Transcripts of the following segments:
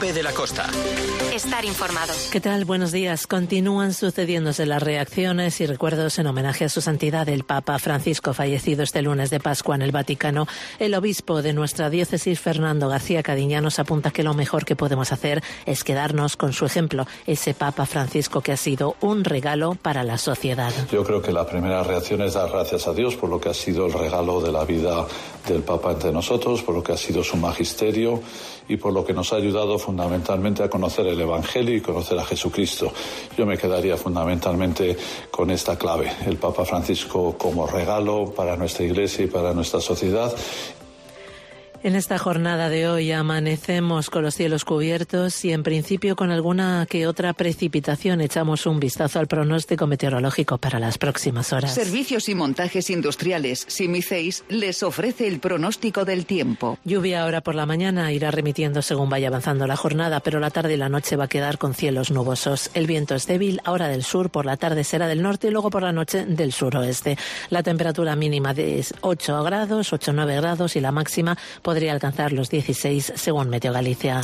Lope de la Costa. Estar informado. ¿Qué tal? Buenos días. Continúan sucediéndose las reacciones y recuerdos en homenaje a su santidad el Papa Francisco, fallecido este lunes de Pascua en el Vaticano. El obispo de nuestra diócesis, Fernando García Cadiña, nos apunta que lo mejor que podemos hacer es quedarnos con su ejemplo, ese Papa Francisco que ha sido un regalo para la sociedad. Yo creo que la primera reacción es dar gracias a Dios por lo que ha sido el regalo de la vida del Papa entre nosotros, por lo que ha sido su magisterio y por lo que nos ha ayudado fundamentalmente a conocer el Evangelio y conocer a Jesucristo. Yo me quedaría fundamentalmente con esta clave, el Papa Francisco como regalo para nuestra Iglesia y para nuestra sociedad. En esta jornada de hoy amanecemos con los cielos cubiertos y en principio con alguna que otra precipitación. Echamos un vistazo al pronóstico meteorológico para las próximas horas. Servicios y montajes industriales Simiceis les ofrece el pronóstico del tiempo. Lluvia ahora por la mañana irá remitiendo según vaya avanzando la jornada, pero la tarde y la noche va a quedar con cielos nubosos. El viento es débil, ahora del sur, por la tarde será del norte y luego por la noche del suroeste. La temperatura mínima de 8 grados, 8-9 grados y la máxima podría alcanzar los 16 según Meteo Galicia.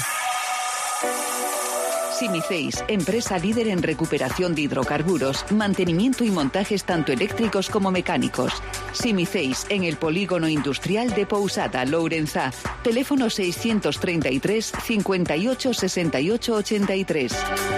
Simiceis, empresa líder en recuperación de hidrocarburos, mantenimiento y montajes tanto eléctricos como mecánicos. Simiceis, en el polígono industrial de Pousada, Lourenzá. Teléfono 633 58 68 83.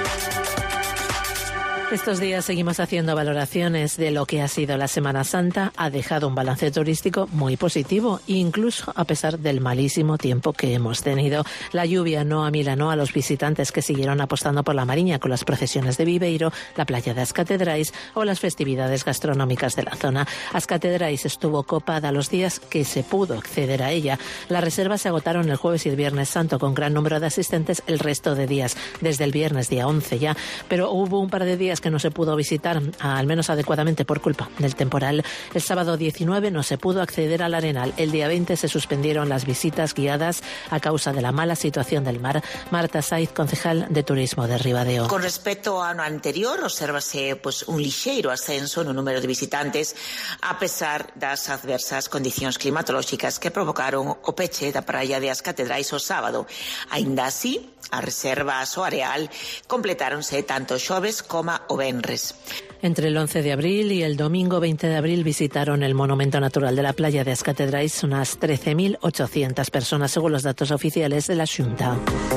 Estos días seguimos haciendo valoraciones de lo que ha sido la Semana Santa. Ha dejado un balance turístico muy positivo, incluso a pesar del malísimo tiempo que hemos tenido. La lluvia no amilanó a los visitantes que siguieron apostando por la Mariña con las procesiones de Viveiro, la playa de As Catedrais o las festividades gastronómicas de la zona. As Catedrais estuvo copada los días que se pudo acceder a ella. Las reservas se agotaron el jueves y el viernes santo con gran número de asistentes el resto de días, desde el viernes día 11 ya, pero hubo un par de días que no se pudo visitar, al menos adecuadamente por culpa del temporal. El sábado 19 no se pudo acceder al Arenal. El día 20 se suspendieron las visitas guiadas a causa de la mala situación del mar. Marta Saiz, concejal de Turismo de Ribadeo. Con respecto ao ano anterior, obsérvase un lixeiro ascenso no número de visitantes a pesar das adversas condicións climatolóxicas que provocaron o peche da praia de As Catedrais o sábado. Aínda así, as reservas ao areal completáronse tanto o xoves como o venres. Entre el 11 de abril y el domingo 20 de abril visitaron el Monumento Natural de la playa de As Catedrais unas 13.800 personas, según los datos oficiales de la Xunta.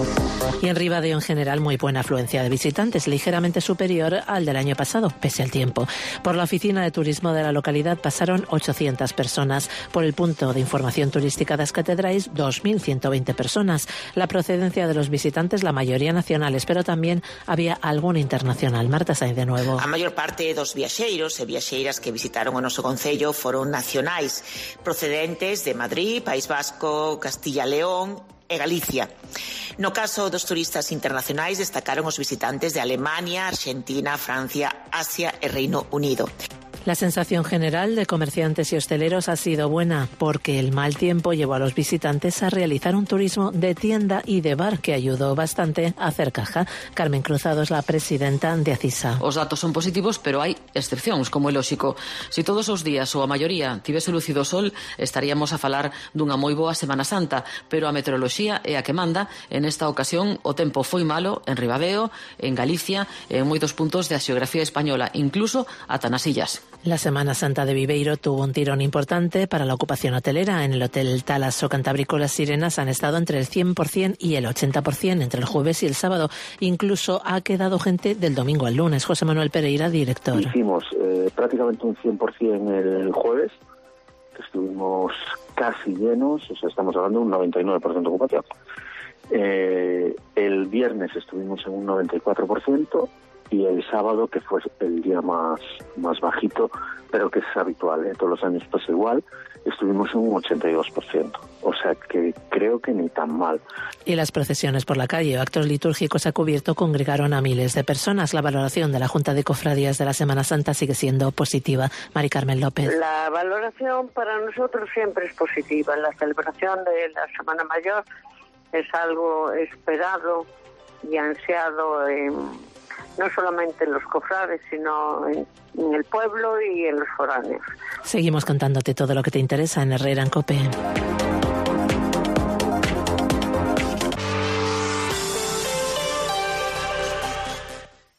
Y en Ribadeo, en general, muy buena afluencia de visitantes, ligeramente superior al del año pasado, pese al tiempo. Por la oficina de turismo de la localidad pasaron 800 personas. Por el punto de información turística de As Catedrais, 2.120 personas. La procedencia de los visitantes, la mayoría nacionales, pero también había alguna internacional. Marta Sainz, de nuevo. A maior parte dos viaxeiros e viaxeiras que visitaron o noso concello foron nacionais, procedentes de Madrid, País Vasco, Castilla e León e Galicia. No caso dos turistas internacionais destacaron os visitantes de Alemania, Argentina, Francia, Asia e Reino Unido. La sensación general de comerciantes y hosteleros ha sido buena porque el mal tiempo llevó a los visitantes a realizar un turismo de tienda y de bar que ayudó bastante a hacer caja. Carmen Cruzado es la presidenta de Acisa. Os datos son positivos, pero hai excepcións, como é lóxico. Se todos os días ou a maioría tivese lucido o sol, estaríamos a falar dunha moi boa Semana Santa, pero a meteoroloxía é a que manda. En esta ocasión o tempo foi malo en Ribadeo, en Galicia e en moitos puntos da xeografía española, incluso ata nas illas. La Semana Santa de Viveiro tuvo un tirón importante para la ocupación hotelera. En el Hotel Talasso Cantábrico Las Sirenas han estado entre el 100% y el 80% entre el jueves y el sábado. Incluso ha quedado gente del domingo al lunes. José Manuel Pereira, director. Hicimos prácticamente un 100% el jueves, que estuvimos casi llenos, o sea, estamos hablando de un 99% de ocupación. El viernes estuvimos en un 94%, y el sábado, que fue el día más bajito, pero que es habitual, todos los años pasa igual, estuvimos en un 82%. O sea que creo que ni tan mal. Y las procesiones por la calle o actos litúrgicos a cubierto congregaron a miles de personas. La valoración de la Junta de Cofradías de la Semana Santa sigue siendo positiva. Mari Carmen López. La valoración para nosotros siempre es positiva. La celebración de la Semana Mayor es algo esperado y ansiado no solamente en los cofrades, sino en el pueblo y en los foráneos. Seguimos contándote todo lo que te interesa en Herrera en COPE.